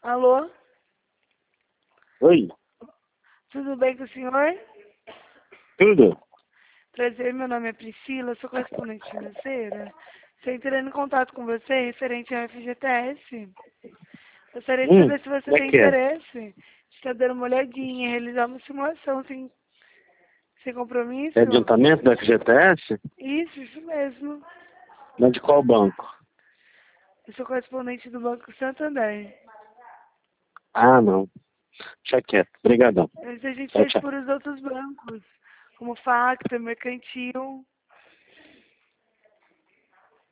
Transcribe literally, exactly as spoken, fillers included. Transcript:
Alô? Oi, Tudo bem com o senhor? tudo? Prazer, meu nome é Priscila, sou correspondente financeira. Estou entrando em contato com você referente ao F G T S. Gostaria de Hum, saber se você como é tem que é? interesse. Está dando uma olhadinha, realizar uma simulação sem, sem compromisso? É adiantamento da F G T S? Isso, isso mesmo. Mas de qual banco? Eu sou correspondente do Banco Santander. Ah, não. Deixa quieto. Obrigadão. Mas a gente Tchau, faz tchau. por os outros bancos, como Facta, Mercantil.